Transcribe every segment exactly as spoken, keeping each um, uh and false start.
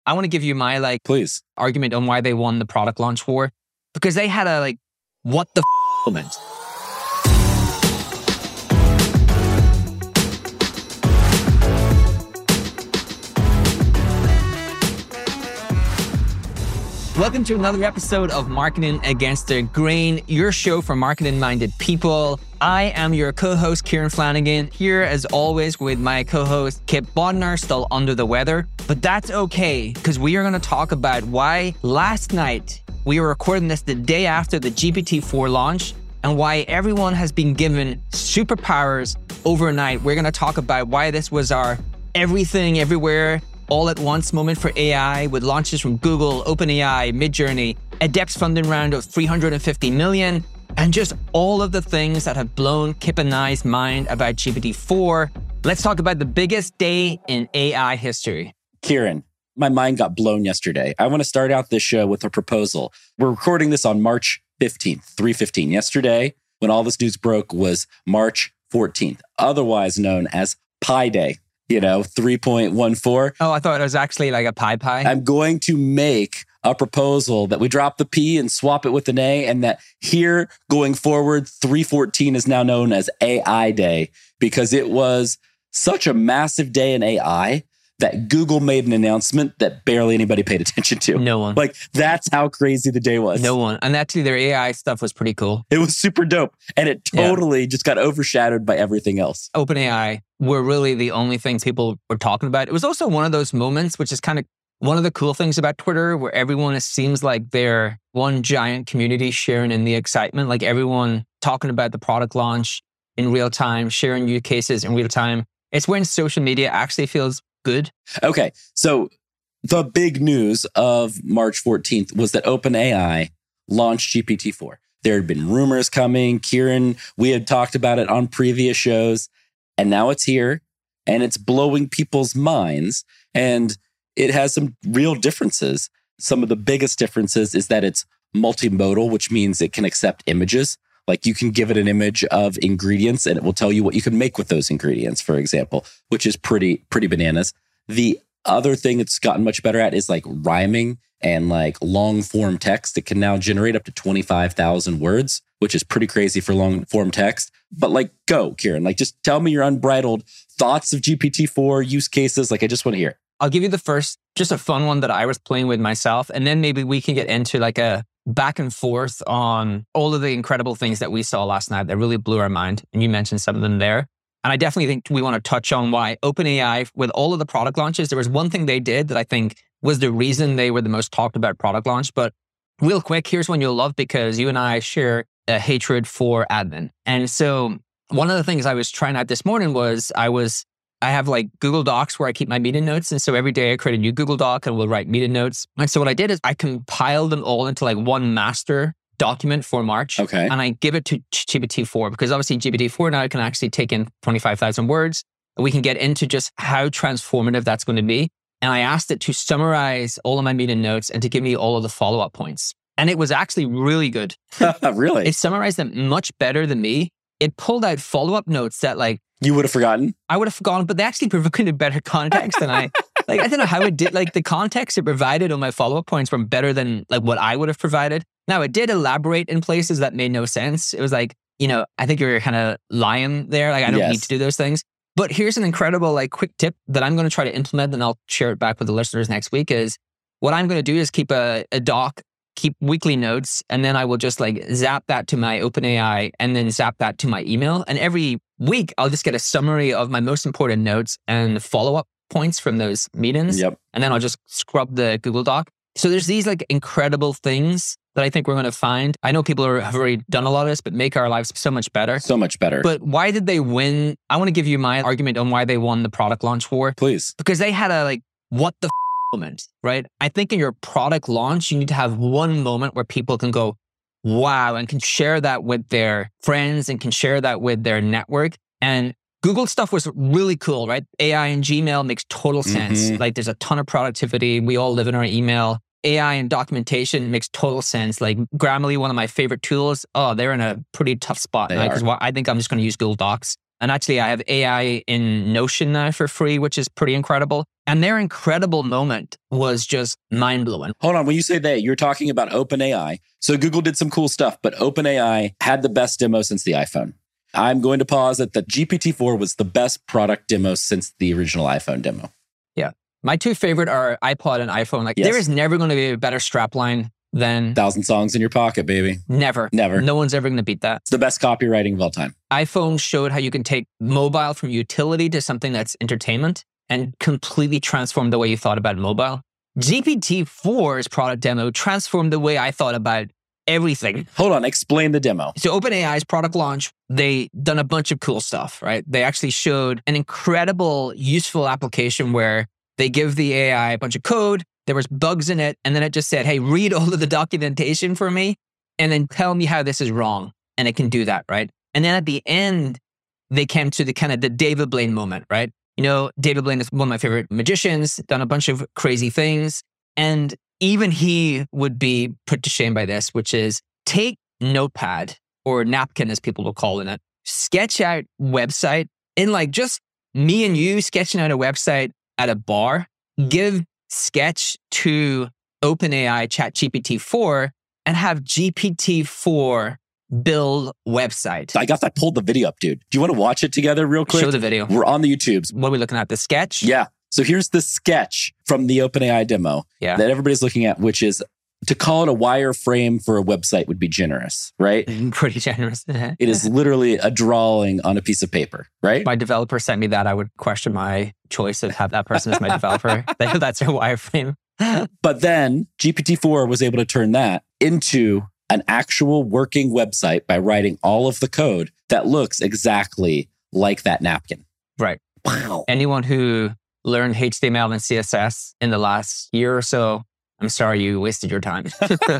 I want to give you my like Please. argument on why they won the product launch war, because they had a like, what the f- moment. Welcome to another episode of Marketing Against the Grain, your show for marketing-minded people. I am your co-host, Kieran Flanagan, here as always with my co-host, Kip Bodnar, still under the weather. But that's okay, because we are going to talk about why last night, we were recording this the day after the G P T four launch, and why everyone has been given superpowers overnight. We're going to talk about why this was our everything, everywhere, all at once moment for A I, with launches from Google, OpenAI, Midjourney, a depth funding round of three hundred fifty million, and just all of the things that have blown Kip and I's mind about G P T four. Let's talk about the biggest day in A I history. Kieran, my mind got blown yesterday. I want to start out this show with a proposal. We're recording this on March fifteenth, three fifteen. Yesterday, when all this news broke, was March fourteenth, otherwise known as Pi Day. You know, three point one four. Oh, I thought it was actually like a pie pie. I'm going to make a proposal that we drop the P and swap it with an A, and that here going forward, three fourteen is now known as A I Day, because it was such a massive day in A I that Google made an announcement that barely anybody paid attention to. No one. Like, that's how crazy the day was. No one. And actually, their A I stuff was pretty cool. It was super dope. And it totally yeah. just got overshadowed by everything else. OpenAI were really the only things people were talking about. It was also one of those moments, which is kind of one of the cool things about Twitter, where everyone, it seems like they're one giant community sharing in the excitement, like everyone talking about the product launch in real time, sharing use cases in real time. It's when social media actually feels good. Okay, so the big news of March fourteenth was that OpenAI launched G P T four. There had been rumors coming. Kieran, we had talked about it on previous shows, and now it's here, and it's blowing people's minds, and it has some real differences. Some of the biggest differences is that it's multimodal, which means it can accept images. Like, you can give it an image of ingredients and it will tell you what you can make with those ingredients, for example, which is pretty, pretty bananas. The other thing it's gotten much better at is like rhyming and like long form text. It can now generate up to twenty-five thousand words, which is pretty crazy for long form text. But like, go, Kieran, like just tell me your unbridled thoughts of G P T four use cases. Like, I just want to hear. I'll give you the first, just a fun one that I was playing with myself. And then maybe we can get into like a back and forth on all of the incredible things that we saw last night that really blew our mind. And you mentioned some of them there. And I definitely think we want to touch on why OpenAI, with all of the product launches, there was one thing they did that I think was the reason they were the most talked about product launch. But real quick, here's one you'll love, because you and I share a hatred for admin. And so one of the things I was trying out this morning was I was I have like Google Docs where I keep my meeting notes. And so every day I create a new Google Doc and we'll write meeting notes. And so what I did is I compiled them all into like one master document for March. Okay. And I give it to G P T four, because obviously G P T four now can actually take in twenty-five thousand words. And we can get into just how transformative that's going to be. And I asked it to summarize all of my meeting notes and to give me all of the follow-up points. And it was actually really good. Really? It summarized them much better than me. It pulled out follow-up notes that like, you would have forgotten? I would have forgotten, but they actually provided better context than I, like, I don't know how it did, like the context it provided on my follow-up points were better than like what I would have provided. Now, it did elaborate in places that made no sense. It was like, you know, I think you're kind of lying there. Like, I don't yes. need to do those things. But here's an incredible, like, quick tip that I'm going to try to implement, and I'll share it back with the listeners next week, is what I'm going to do is keep a, a doc, keep weekly notes, and then I will just like zap that to my OpenAI and then zap that to my email. And every week, I'll just get a summary of my most important notes and follow-up points from those meetings. Yep. And then I'll just scrub the Google Doc. So there's these like incredible things that I think we're going to find. I know people are, have already done a lot of this, but make our lives so much better. So much better. But why did they win? I want to give you my argument on why they won the product launch war. Please. Because they had a like, what the f- moment, right? I think in your product launch, you need to have one moment where people can go, wow, and can share that with their friends and can share that with their network. And Google stuff was really cool, right? A I and Gmail makes total sense. Mm-hmm. Like, there's a ton of productivity. We all live in our email. A I and documentation makes total sense. Like Grammarly, one of my favorite tools. Oh, they're in a pretty tough spot. Because right? I think I'm just going to use Google Docs. And actually, I have A I in Notion now for free, which is pretty incredible. And their incredible moment was just mind-blowing. Hold on. When you say they, you're talking about OpenAI. So Google did some cool stuff, but OpenAI had the best demo since the iPhone. I'm going to posit that G P T four was the best product demo since the original iPhone demo. Yeah. My two favorite are iPod and iPhone. Like, yes. There is never going to be a better strapline than... Thousand songs in your pocket, baby. Never. Never. No one's ever going to beat that. It's the best copywriting of all time. iPhone showed how you can take mobile from utility to something that's entertainment and completely transform the way you thought about mobile. G P T four's product demo transformed the way I thought about everything. Hold on, explain the demo. So OpenAI's product launch, they done a bunch of cool stuff, right? They actually showed an incredible, useful application where they give the A I a bunch of code, there was bugs in it, and then it just said, hey, read all of the documentation for me, and then tell me how this is wrong. And it can do that, right? And then at the end, they came to the kind of the David Blaine moment, right? You know, David Blaine is one of my favorite magicians, done a bunch of crazy things. And even he would be put to shame by this, which is take Notepad or napkin, as people will call it, sketch out website in like just me and you sketching out a website at a bar, give Sketch to OpenAI ChatGPT four and have G P T four build website. I got that, pulled the video up, dude. Do you want to watch it together real quick? Show the video. We're on the YouTubes. What are we looking at? The sketch? Yeah. So here's the sketch from the OpenAI demo yeah. that everybody's looking at, which is to call it a wireframe for a website would be generous, right? Pretty generous. It is literally a drawing on a piece of paper, right? My developer sent me that. I would question my choice of have that person as my developer. That's a wireframe. But then G P T four was able to turn that into an actual working website by writing all of the code that looks exactly like that napkin. Right. Wow. Anyone who learned H T M L and C S S in the last year or so, I'm sorry you wasted your time.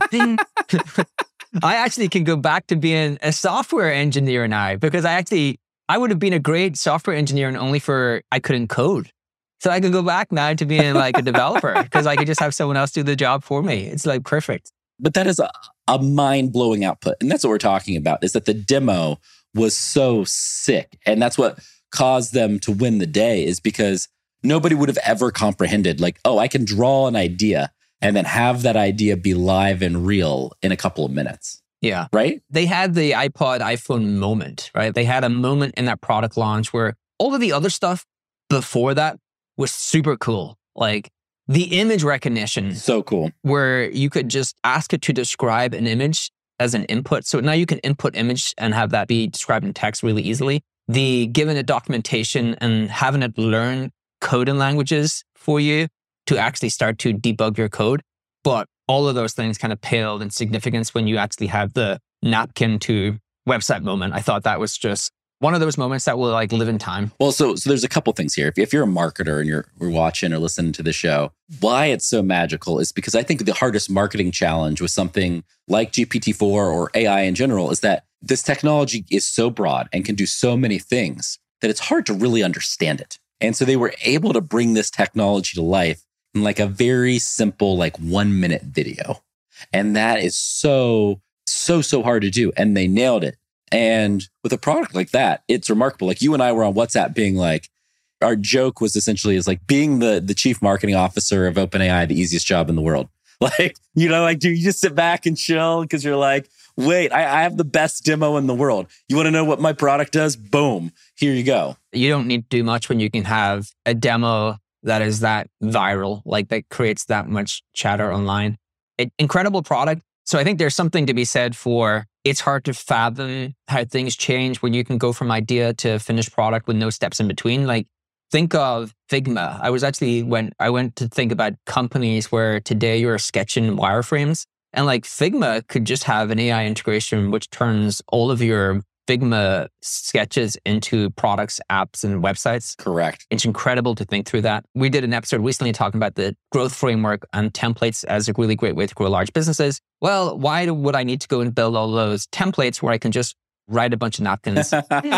I actually can go back to being a software engineer now because I actually, I would have been a great software engineer and only for I couldn't code. So I could go back now to being like a developer because I could just have someone else do the job for me. It's like perfect. But that is a, a mind-blowing output. And that's what we're talking about, is that the demo was so sick. And that's what caused them to win the day, is because nobody would have ever comprehended, like, oh, I can draw an idea and then have that idea be live and real in a couple of minutes. Yeah. Right? They had the iPod, iPhone moment, right? They had a moment in that product launch where all of the other stuff before that was super cool. Like the image recognition. So cool. Where you could just ask it to describe an image as an input. So now you can input image and have that be described in text really easily. The giving it documentation and having it learn coding languages for you to actually start to debug your code. But all of those things kind of paled in significance when you actually have the napkin to website moment. I thought that was just one of those moments that will like live in time. Well, so so there's a couple things here. If, if you're a marketer and you're we're watching or listening to the show, why it's so magical is because I think the hardest marketing challenge with something like G P T four or A I in general is that this technology is so broad and can do so many things that it's hard to really understand it. And so they were able to bring this technology to life in like a very simple, like one minute video. And that is so, so, so hard to do. And they nailed it. And with a product like that, it's remarkable. Like you and I were on WhatsApp being like, our joke was essentially is like being the, the chief marketing officer of OpenAI, the easiest job in the world. Like, you know, like, do you just sit back and chill because you're like, wait, I, I have the best demo in the world. You want to know what my product does? Boom, here you go. You don't need to do much when you can have a demo that is that viral, like that creates that much chatter online. It, incredible product. So I think there's something to be said for it's hard to fathom how things change when you can go from idea to finished product with no steps in between. Like think of Figma. I was actually when I went to think about companies where today you're sketching wireframes and like Figma could just have an A I integration which turns all of your Figma sketches into products, apps, and websites. Correct. It's incredible to think through that. We did an episode recently talking about the growth framework and templates as a really great way to grow large businesses. Well, why would I need to go and build all those templates where I can just write a bunch of napkins?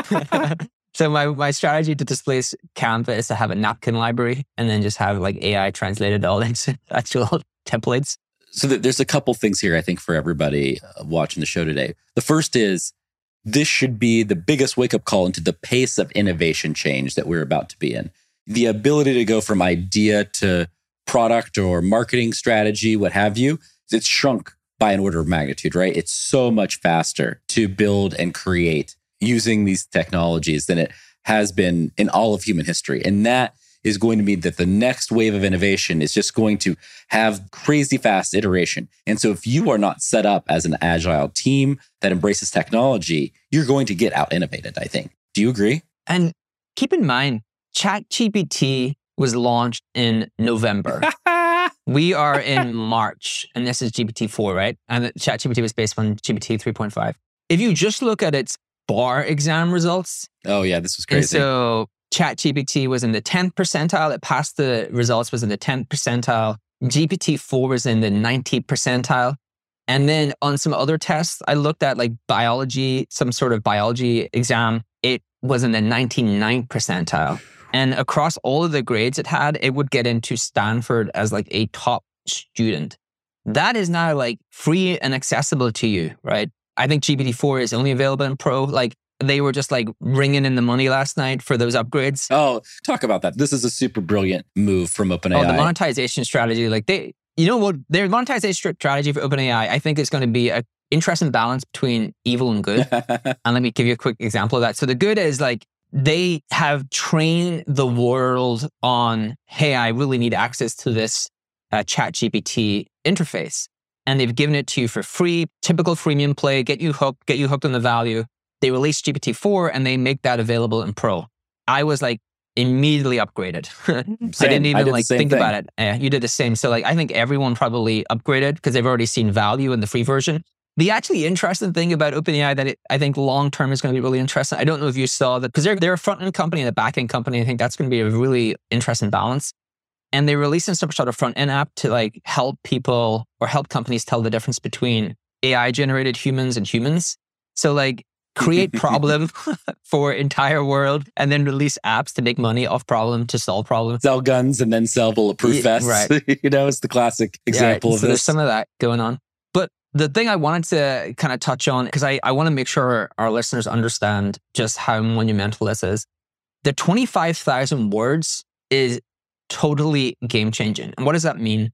So my, my strategy to displace Canva is to have a napkin library and then just have like A I translated all into actual templates. So there's a couple things here, I think, for everybody watching the show today. The first is, this should be the biggest wake-up call into the pace of innovation change that we're about to be in. the ability to go from idea to product or marketing strategy, what have you, it's shrunk by an order of magnitude, right? It's so much faster to build and create using these technologies than it has been in all of human history. And that is going to mean that the next wave of innovation is just going to have crazy fast iteration. And so if you are not set up as an agile team that embraces technology, you're going to get out innovated, I think. Do you agree? And keep in mind, ChatGPT was launched in November. We are in March, and this is G P T four, right? And ChatGPT was based on G P T three point five. If you just look at its bar exam results. Oh yeah, this was crazy. And so ChatGPT was in the tenth percentile. It passed the results, was in the tenth percentile. G P T four was in the ninetieth percentile. And then on some other tests, I looked at like biology, some sort of biology exam. It was in the ninety-ninth percentile. And across all of the grades it had, it would get into Stanford as like a top student. That is now like free and accessible to you, right? I think G P T four is only available in Pro. Like they were just like ringing in the money last night for those upgrades. Oh, talk about that. This is a super brilliant move from OpenAI. Oh, the monetization strategy. Like they, you know what, their monetization strategy for OpenAI, I think is going to be an interesting balance between evil and good. And let me give you a quick example of that. So the good is like, they have trained the world on, hey, I really need access to this uh, ChatGPT interface. And they've given it to you for free, typical freemium play, get you hooked, get you hooked on the value. They released G P T four and they make that available in Pro. I was like immediately upgraded. I didn't even I did like think thing. about it. Yeah, you did the same. So like, I think everyone probably upgraded because they've already seen value in the free version. The actually interesting thing about OpenAI that it, I think long-term is going to be really interesting. I don't know if you saw that because they're, they're a front-end company and a back-end company. I think that's going to be a really interesting balance. And they're releasing some sort of front-end app to like help people or help companies tell the difference between A I-generated humans and humans. So like create problem for entire world and then release apps to make money off problem to solve problems. Sell guns and then sell bulletproof Yeah, vests. right. You know, it's the classic example Yeah, of so this. there's some of that going on. But the thing I wanted to kind of touch on, because I, I want to make sure our listeners understand just how monumental this is. The twenty-five thousand words is totally game-changing. And what does that mean?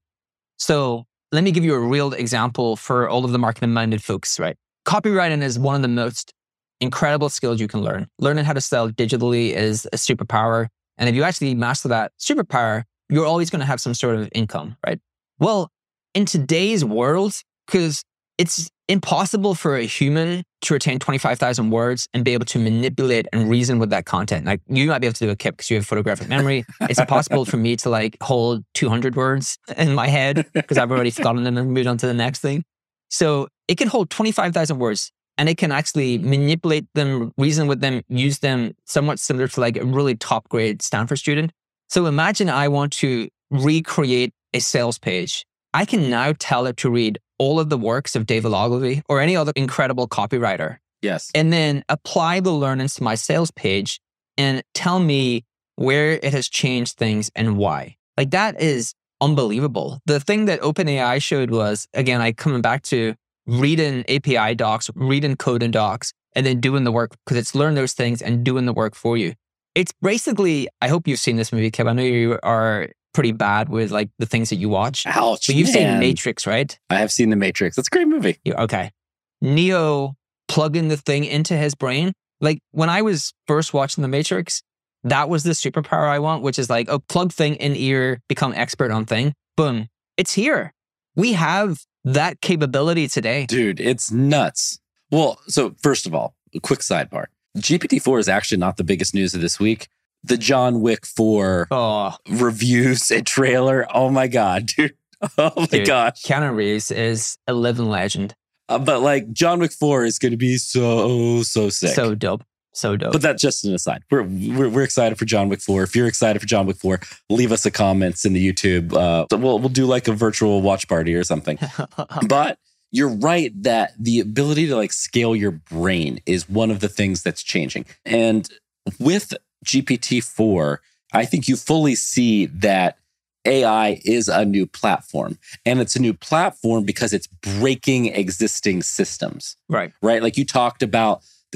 So let me give you a real example for all of the marketing-minded folks, right? Copywriting is one of the most incredible skills you can learn. Learning how to sell digitally is a superpower. And if you actually master that superpower, you're always going to have some sort of income, right? Well, in today's world, because it's impossible for a human to retain twenty-five thousand words and be able to manipulate and reason with that content. Like you might be able to do a Kip because you have photographic memory. It's impossible for me to like hold two hundred words in my head because I've already forgotten them and moved on to the next thing. So it can hold twenty-five thousand words and it can actually manipulate them, reason with them, use them somewhat similar to like a really top grade Stanford student. So imagine I want to recreate a sales page. I can now tell it to read all of the works of David Ogilvy or any other incredible copywriter. Yes. And then apply the learnings to my sales page and tell me where it has changed things and why. Like that is unbelievable. The thing that OpenAI showed was, again, I coming back to reading A P I docs, reading code and docs, and then doing the work because it's learned those things and doing the work for you. It's basically, I hope you've seen this movie, Kev. I know you are pretty bad with like the things that you watch. Ouch, but you've man. seen Matrix, right? I have seen The Matrix. That's a great movie. You- Okay. Neo plugging the thing into his brain. Like when I was first watching The Matrix, that was the superpower I want, which is like, oh, plug thing in ear, become expert on thing. Boom. It's here. We have that capability today. Dude, it's nuts. Well, so first of all, a quick sidebar. G P T four is actually not the biggest news of this week. The John Wick four Oh, reviews and trailer. Oh my God, dude. Oh my dude, gosh. Keanu Reeves is a living legend. Uh, but like John Wick four is going to be so, so sick. So dope. So dope. But that's just an aside. We're, we're we're excited for John Wick four. If you're excited for John Wick four, leave us a comments in the YouTube. Uh, we'll we'll do like a virtual watch party or something. But you're right that the ability to like scale your brain is one of the things that's changing. And with G P T four, I think you fully see that A I is a new platform. And it's a new platform because it's breaking existing systems. Right. Right? Like you talked about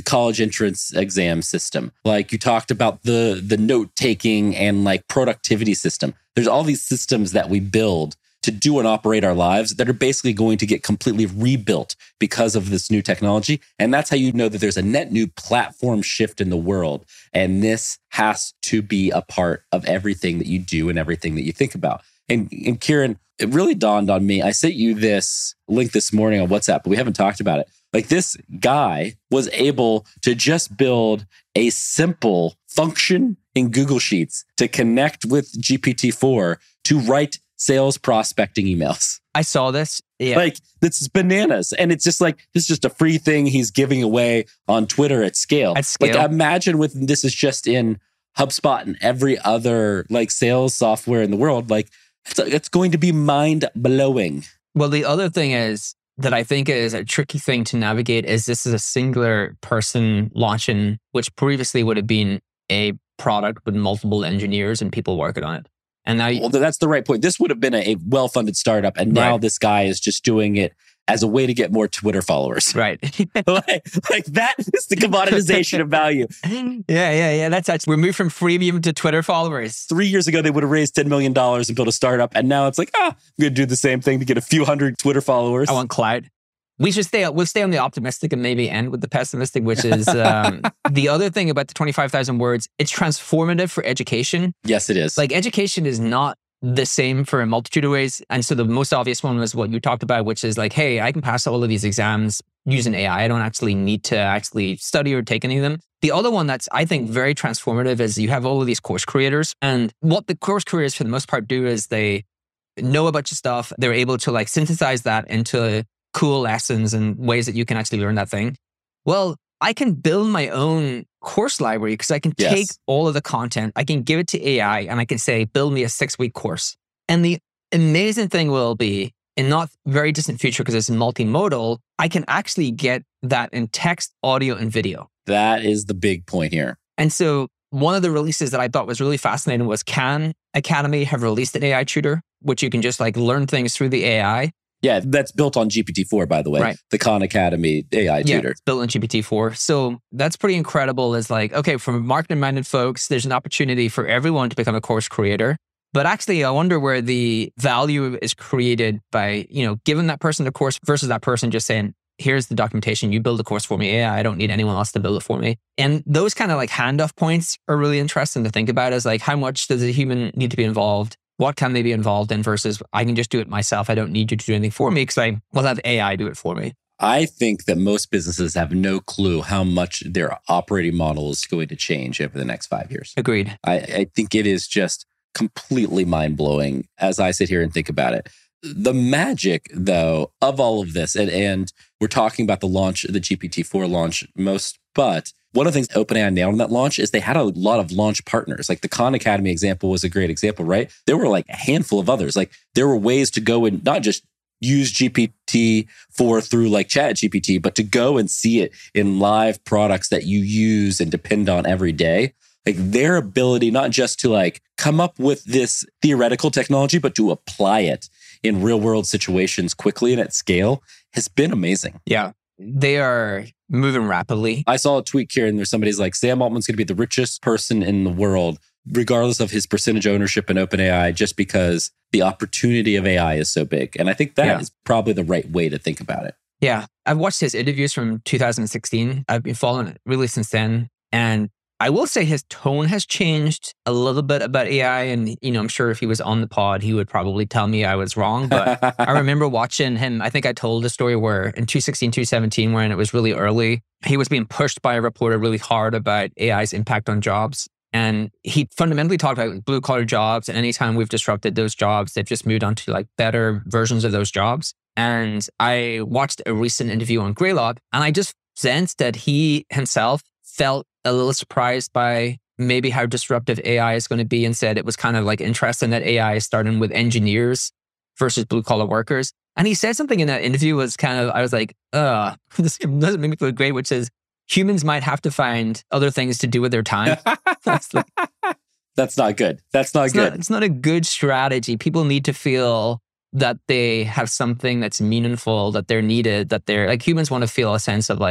the college entrance exam system. Like you talked about the the note taking and like productivity system. There's all these systems that we build to do and operate our lives that are basically going to get completely rebuilt because of this new technology. And that's how you know that there's a net new platform shift in the world. And this has to be a part of everything that you do and everything that you think about. And, and Kieran, it really dawned on me. I sent you this link this morning on WhatsApp, but we haven't talked about it. Like this guy was able to just build a simple function in Google Sheets to connect with G P T four to write sales prospecting emails. I saw this. Yeah. Like, this is bananas. And it's just like, this is just a free thing he's giving away on Twitter at scale. At scale. Like, imagine with this is just in HubSpot and every other like sales software in the world. Like, it's, it's going to be mind blowing. Well, the other thing is that I think is a tricky thing to navigate is this is a singular person launching, which previously would have been a product with multiple engineers and people working on it. And now, well, that's the right point. This would have been a, a well-funded startup, and now right. this guy is just doing it as a way to get more Twitter followers. Right. like, like that is the commoditization of value. Yeah, yeah, yeah. That's actually, we're moved from freemium to Twitter followers. Three years ago, they would have raised ten million dollars and built a startup, and now it's like, ah, I'm going to do the same thing to get a few hundred Twitter followers. I want cloud. We should stay. We'll stay on the optimistic and maybe end with the pessimistic, which is um, the other thing about the twenty-five thousand words. It's transformative for education. Yes, it is. Like education is not the same for a multitude of ways. And so the most obvious one was what you talked about, which is like, hey, I can pass all of these exams using A I. I don't actually need to actually study or take any of them. The other one that's, I think, very transformative is you have all of these course creators. And what the course creators, for the most part, do is they know a bunch of stuff. They're able to like synthesize that into cool lessons and ways that you can actually learn that thing. Well, I can build my own course library because I can yes. take all of the content, I can give it to A I, and I can say, build me a six-week course. And the amazing thing will be, in not very distant future, because it's multimodal, I can actually get that in text, audio, and video. That is the big point here. And so one of the releases that I thought was really fascinating was Khan Academy have released an A I tutor, which you can just like learn things through the A I. Yeah, that's built on G P T four, by the way. Right. The Khan Academy A I yeah, tutor. It's built on G P T four. So that's pretty incredible. It's like, okay, for marketing-minded folks, there's an opportunity for everyone to become a course creator. But actually, I wonder where the value is created by, you know, giving that person the course versus that person just saying, here's the documentation, you build a course for me. Yeah, I don't need anyone else to build it for me. And those kind of like handoff points are really interesting to think about as like, how much does a human need to be involved? What can they be involved in versus I can just do it myself. I don't need you to do anything for me because I will have A I do it for me. I think that most businesses have no clue how much their operating model is going to change over the next five years. Agreed. I, I think it is just completely mind-blowing as I sit here and think about it. The magic, though, of all of this, and, and we're talking about the launch, the G P T four launch most, but one of the things OpenAI nailed in that launch is they had a lot of launch partners. Like the Khan Academy example was a great example, right? There were like a handful of others. Like there were ways to go and not just use G P T four through like ChatGPT, but to go and see it in live products that you use and depend on every day. Like their ability not just to like come up with this theoretical technology, but to apply it in real world situations quickly and at scale has been amazing. Yeah. They are moving rapidly. I saw a tweet here and there's somebody's like, Sam Altman's going to be the richest person in the world, regardless of his percentage ownership in OpenAI, just because the opportunity of A I is so big. And I think that yeah. is probably the right way to think about it. Yeah. I've watched his interviews from two thousand sixteen. I've been following it really since then. And I will say his tone has changed a little bit about A I. And, you know, I'm sure if he was on the pod, he would probably tell me I was wrong. But I remember watching him. I think I told a story where in two sixteen, two seventeen, when it was really early, he was being pushed by a reporter really hard about A I's impact on jobs. And he fundamentally talked about blue collar jobs. And anytime we've disrupted those jobs, they've just moved on to like better versions of those jobs. And I watched a recent interview on Greylock, and I just sensed that he himself felt a little surprised by maybe how disruptive A I is going to be, and said it was kind of like interesting that A I is starting with engineers versus blue collar workers. And he said something in that interview was kind of, I was like, uh, this doesn't make me feel great, which is humans might have to find other things to do with their time. That's, like, That's not good. That's not it's good. Not, it's not a good strategy. People need to feel that they have something that's meaningful, that they're needed, that they're like humans want to feel a sense of like,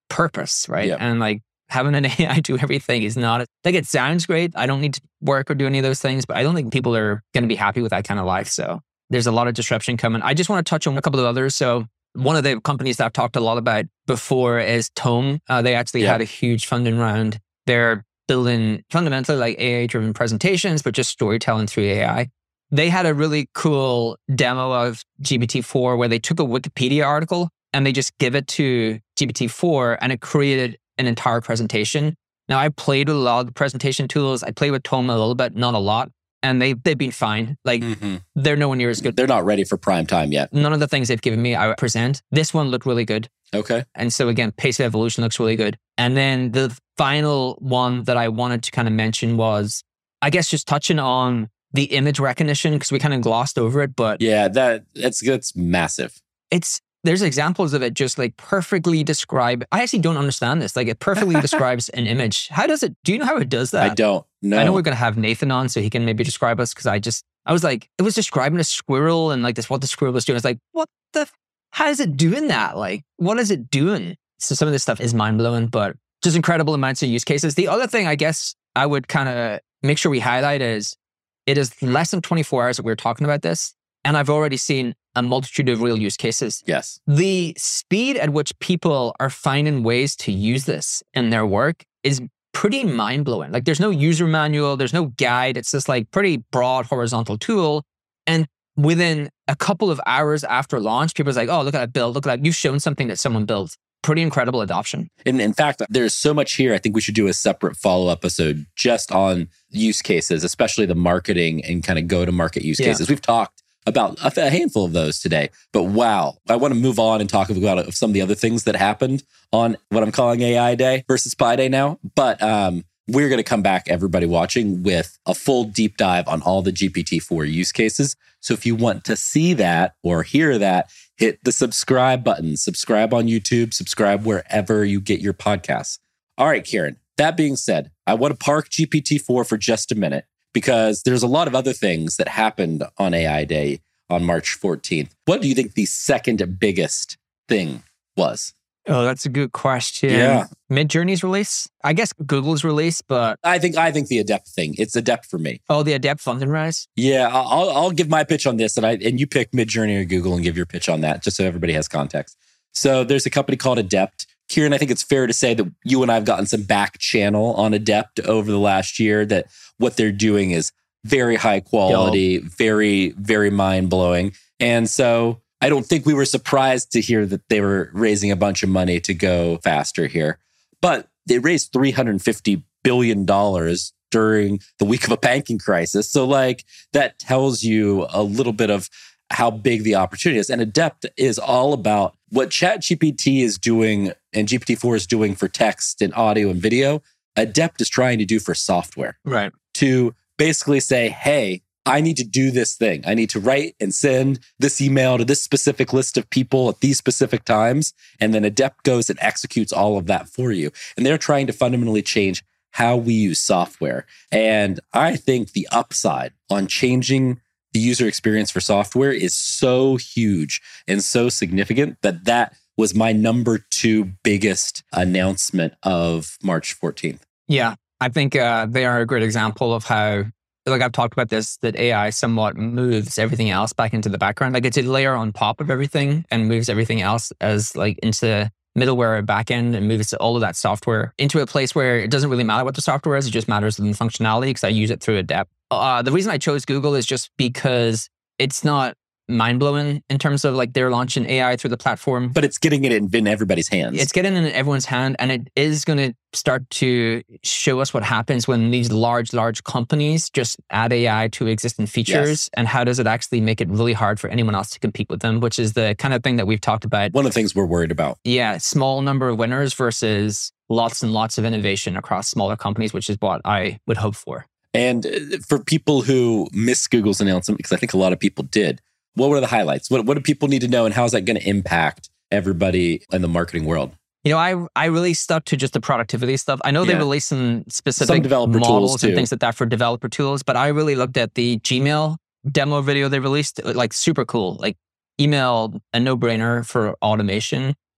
purpose, right? Yep. And like having an A I do everything is not, like it sounds great. I don't need to work or do any of those things, but I don't think people are going to be happy with that kind of life. So there's a lot of disruption coming. I just want to touch on a couple of others. So one of the companies that I've talked a lot about before is Tome. Uh, they actually Yeah. had a huge funding round. They're building fundamentally like A I-driven presentations, but just storytelling through A I. They had a really cool demo of G P T four where they took a Wikipedia article and they just give it to G P T four and it created an entire presentation. Now, I played with a lot of the presentation tools. I played with Tome a little bit, not a lot. And they, they've been fine. Like, Mm-hmm. they're nowhere near as good. They're not ready for prime time yet. None of the things they've given me, I present. This one looked really good. Okay. And so again, Pace of Evolution looks really good. And then the final one that I wanted to kind of mention was, I guess, just touching on the image recognition, because we kind of glossed over it, but Yeah, that that's that's massive. it's, there's examples of it just like perfectly describe. I actually don't understand this. Like it perfectly describes an image. How does it, do you know how it does that? I don't know. I know we're going to have Nathan on so he can maybe describe us, because I just, I was like, it was describing a squirrel and like this, what the squirrel was doing. It's like, what the, f- how is it doing that? Like, what is it doing? So some of this stuff is mind blowing, but just incredible amounts of use cases. The other thing I guess I would kind of make sure we highlight is it is less than twenty-four hours that we're talking about this. And I've already seen a multitude of real use cases. Yes. The speed at which people are finding ways to use this in their work is pretty mind blowing. Like there's no user manual, there's no guide. It's this like pretty broad horizontal tool. And within a couple of hours after launch, people's like, oh, look at that build. Look at that. You've shown something that someone built. Pretty incredible adoption. And in fact, there's so much here. I think we should do a separate follow-up episode just on use cases, especially the marketing and kind of go-to-market use Yeah. cases. We've talked about a handful of those today, but wow, I want to move on and talk about some of the other things that happened on what I'm calling A I Day versus Pi Day now. But um, we're going to come back, everybody watching, with a full deep dive on all the G P T four use cases. So if you want to see that or hear that, hit the subscribe button. Subscribe on YouTube, subscribe wherever you get your podcasts. All right, Kieran, that being said, I want to park G P T four for just a minute because there's a lot of other things that happened on A I Day on March fourteenth. What do you think the second biggest thing was? Oh, that's a good question. Yeah. Midjourney's release? I guess Google's release, but I think I think the Adept thing. It's Adept for me. oh, the Adept funding rise? Yeah, I'll I'll give my pitch on this, and I and you pick Midjourney or Google and give your pitch on that, just so everybody has context. So there's a company called Adept. Kieran, I think it's fair to say that you and I have gotten some back channel on Adept over the last year. That what they're doing is very high quality, very very mind blowing, and so I don't think we were surprised to hear that they were raising a bunch of money to go faster here. But they raised three hundred fifty billion dollars during the week of a banking crisis. So like that tells you a little bit of how big the opportunity is. And Adept is all about what ChatGPT is doing and G P T four is doing for text and audio and video. Adept is trying to do for software. Right. To basically say, hey, I need to do this thing. I need to write and send this email to this specific list of people at these specific times. And then Adept goes and executes all of that for you. And they're trying to fundamentally change how we use software. And I think the upside on changing the user experience for software is so huge and so significant that that was my number two biggest announcement of March fourteenth. Yeah. I think uh, they are a great example of how, like I've talked about this, that A I somewhat moves everything else back into the background. Like it's a layer on top of everything and moves everything else as like into middleware or backend and moves all of that software into a place where it doesn't really matter what the software is. It just matters in the functionality because I use it through Adept. Uh, the reason I chose Google is just because it's not mind-blowing in terms of like they're launching A I through the platform. But it's getting it in, in everybody's hands. It's getting in everyone's hand, and it is going to start to show us what happens when these large, large companies just add A I to existing features, Yes. and how does it actually make it really hard for anyone else to compete with them, which is the kind of thing that we've talked about. One of the things we're worried about. Yeah, small number of winners versus lots and lots of innovation across smaller companies, which is what I would hope for. And for people who missed Google's announcement, because I think a lot of people did, what were the highlights? What, what do people need to know, and how is that going to impact everybody in the marketing world? You know, I I really stuck to just the productivity stuff. I know Yeah. they release some specific Some developer models tools and too. things like that for developer tools, but I really looked at the Gmail demo video they released, like super cool. Like email, a no-brainer for automation.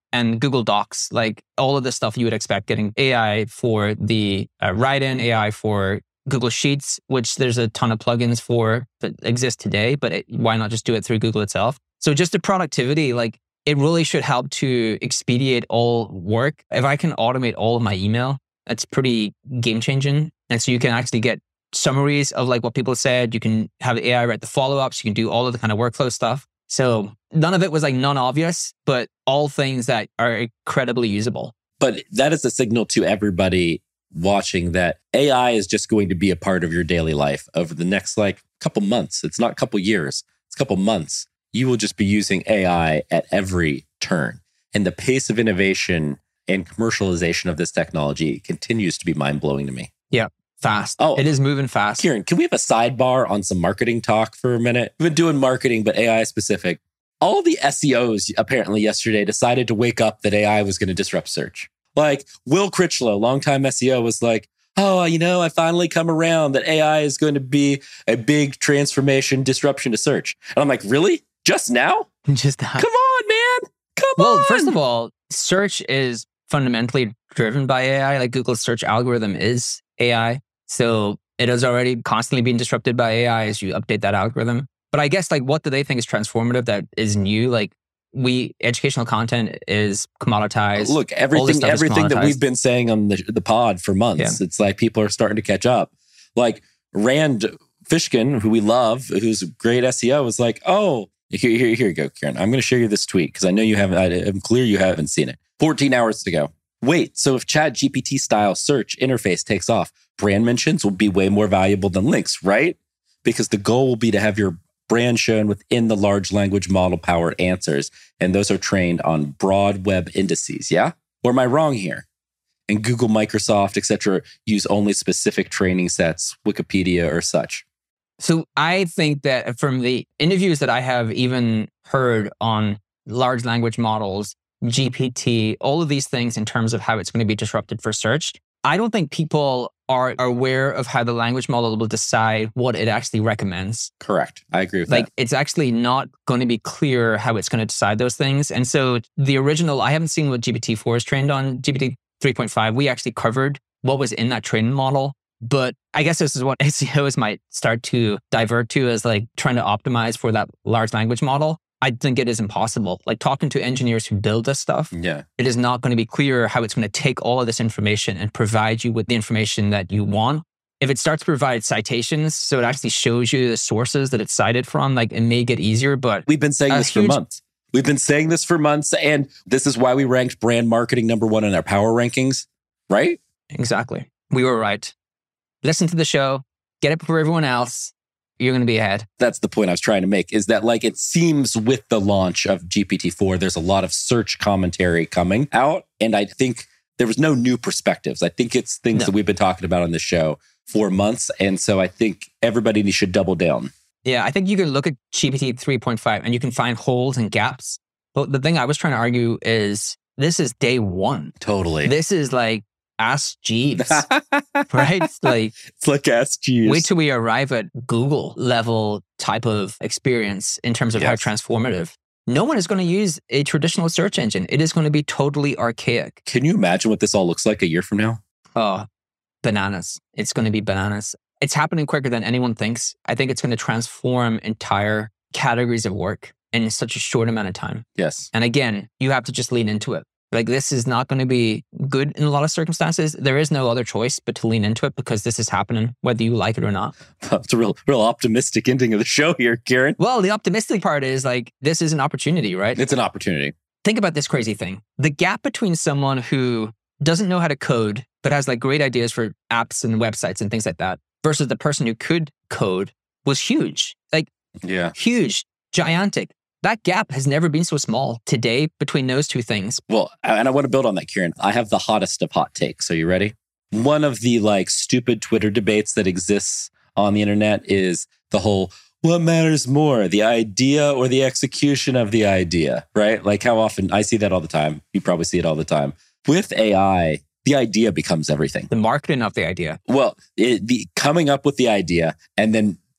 and Google Docs, like all of the stuff you would expect, getting A I for the uh, write-in, A I for Google Sheets, which there's a ton of plugins for that exist today, but it, why not just do it through Google itself? So just the productivity, like it really should help to expedite all work. If I can automate all of my email, that's pretty game-changing. And so you can actually get summaries of like what people said. You can have A I write the follow-ups. You can do all of the kind of workflow stuff. So none of it was like non-obvious, but all things that are incredibly usable. But that is a signal to everybody watching that A I is just going to be a part of your daily life over the next like couple months. It's not a couple years, it's a couple months. You will just be using A I at every turn. And the pace of innovation and commercialization of this technology continues to be mind-blowing to me. Yeah. Fast. Oh, it is moving fast. Kieran, can we have a sidebar on some marketing talk for a minute? We've been doing marketing, but A I specific. All the S E Os apparently yesterday decided to wake up that A I was going to disrupt search. Like Will Critchlow, longtime S E O, was like, oh, you know, I finally come around that A I is going to be a big transformation disruption to search. And I'm like, really? Just now? Just that. Come on, man. Come well, on. Well, first of all, search is fundamentally driven by A I. Like Google's search algorithm is A I. So it is already constantly being disrupted by A I as you update that algorithm. But I guess like what do they think is transformative that is new? Like we educational content is commoditized. Look, everything everything that we've been saying on the, the pod for months, yeah. It's like people are starting to catch up. Like Rand Fishkin, who we love, who's a great S E O, is like, oh, here, here, here you go, Kieran. I'm going to show you this tweet because I know you haven't, I'm clear you haven't seen it. fourteen hours to go. Wait, so if Chat G P T style search interface takes off, brand mentions will be way more valuable than links, right? Because the goal will be to have your brand shown within the large language model powered answers. And those are trained on broad web indices, yeah? Or am I wrong here? And Google, Microsoft, et cetera, use only specific training sets, Wikipedia or such. So I think that from the interviews that I have even heard on large language models, G P T, all of these things in terms of how it's going to be disrupted for search, I don't think people are aware of how the language model will decide what it actually recommends. Correct. I agree with like, that. Like it's actually not going to be clear how it's going to decide those things. And so the original, I haven't seen what G P T four is trained on. G P T three point five, we actually covered what was in that training model. But I guess this is what S E Os might start to divert to as like trying to optimize for that large language model. I think it is impossible. Like talking to engineers who build this stuff, yeah, it is not going to be clear how it's going to take all of this information and provide you with the information that you want. If it starts to provide citations, so it actually shows you the sources that it's cited from, like it may get easier, but... We've been saying this huge... for months. We've been saying this for months, and this is why we ranked brand marketing number one in our power rankings, right? Exactly. We were right. Listen to the show, get it before everyone else. You're going to be ahead. That's the point I was trying to make, is that like it seems with the launch of G P T four, there's a lot of search commentary coming out. And I think there was no new perspectives. I think it's things no. that we've been talking about on this show for months. And so I think everybody should double down. Yeah, I think you can look at G P T three point five and you can find holes and gaps. But the thing I was trying to argue is this is day one. Totally. This is like Ask Jeeves, right? It's like, it's like Ask Jeeves. Wait till we arrive at Google level type of experience in terms of yes. how transformative. No one is going to use a traditional search engine. It is going to be totally archaic. Can you imagine what this all looks like a year from now? Oh, bananas. It's going to be bananas. It's happening quicker than anyone thinks. I think it's going to transform entire categories of work in such a short amount of time. Yes. And again, you have to just lean into it. Like this is not going to be good in a lot of circumstances. There is no other choice but to lean into it because this is happening, whether you like it or not. It's a real, real optimistic ending of the show here, Kieran. Well, the optimistic part is like, this is an opportunity, right? It's an opportunity. Think about this crazy thing. The gap between someone who doesn't know how to code, but has like great ideas for apps and websites and things like that, versus the person who could code was huge. Like, yeah, huge, gigantic. That gap has never been so small today between those two things. Well, and I want to build on that, Kieran. I have the hottest of hot takes. Are you ready? One of the like stupid Twitter debates that exists on the internet is the whole, what matters more, the idea or the execution of the idea, right? Like how often I see that all the time. You probably see it all the time. With A I, the idea becomes everything. The marketing of the idea. Well, it, the coming up with the idea and then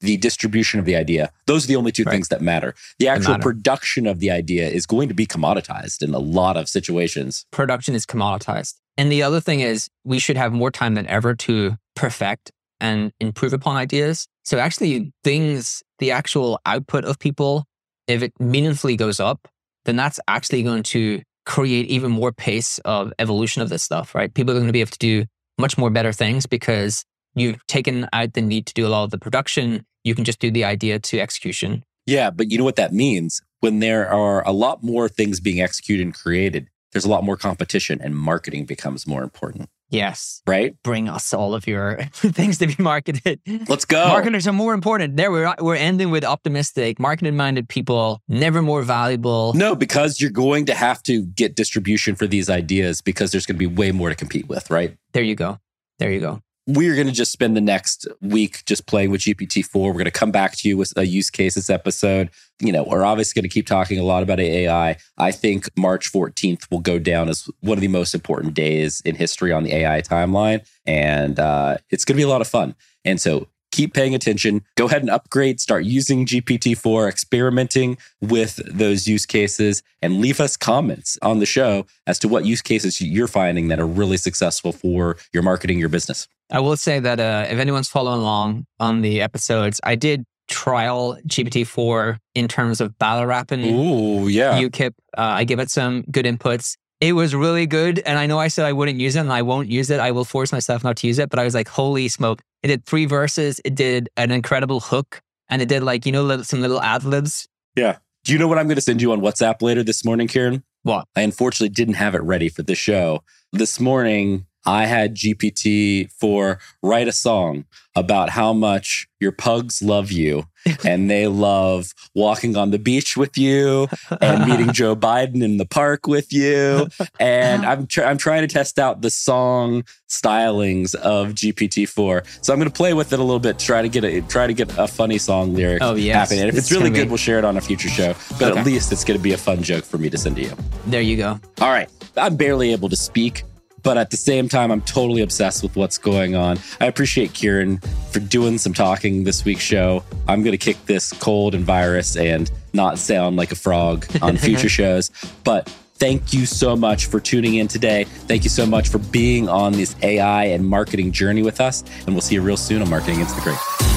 the distribution of the idea. Those are the only two Right. things that matter. The actual matter. production of the idea is going to be commoditized in a lot of situations. Production is commoditized. And the other thing is we should have more time than ever to perfect and improve upon ideas. So actually things, the actual output of people, if it meaningfully goes up, then that's actually going to create even more pace of evolution of this stuff, right? People are going to be able to do much more better things because you've taken out the need to do a lot of the production. You can just do the idea to execution. Yeah, but you know what that means? When there are a lot more things being executed and created, there's a lot more competition and marketing becomes more important, Yes. right? Bring us all of your things to be marketed. Let's go. Marketers are more important. There, we're, we're ending with optimistic, marketing-minded people, never more valuable. No, because you're going to have to get distribution for these ideas because there's going to be way more to compete with, right? There you go. There you go. We're going to just spend the next week just playing with G P T four. We're going to come back to you with a use cases episode. You know, we're obviously going to keep talking a lot about A I. I think March fourteenth will go down as one of the most important days in history on the A I timeline. And uh, it's going to be a lot of fun. And so keep paying attention. Go ahead and upgrade. Start using G P T four, experimenting with those use cases, and leave us comments on the show as to what use cases you're finding that are really successful for your marketing, your business. I will say that uh, if anyone's following along on the episodes, I did trial G P T four in terms of battle rapping. Ooh, yeah. U K I P. Uh, I give it some good inputs. It was really good. And I know I said I wouldn't use it and I won't use it. I will force myself not to use it. But I was like, holy smoke. It did three verses. It did an incredible hook. And it did like, you know, little, some little ad libs. Yeah. Do you know what I'm going to send you on WhatsApp later this morning, Kieran? What? I unfortunately didn't have it ready for the show. This morning, I had G P T four write a song about how much your pugs love you and they love walking on the beach with you and meeting Joe Biden in the park with you. And I'm tr- I'm trying to test out the song stylings of G P T four. So I'm going to play with it a little bit, try to get a try to get a funny song lyric Oh, yes. happening. And if This it's is really gonna good, be- we'll share it on a future show. But Okay. at least it's going to be a fun joke for me to send to you. There you go. All right. I'm barely able to speak, but at the same time, I'm totally obsessed with what's going on. I appreciate Kieran for doing some talking this week's show. I'm going to kick this cold and virus and not sound like a frog on future shows. But thank you so much for tuning in today. Thank you so much for being on this A I and marketing journey with us. And we'll see you real soon on Marketing Against the Grain.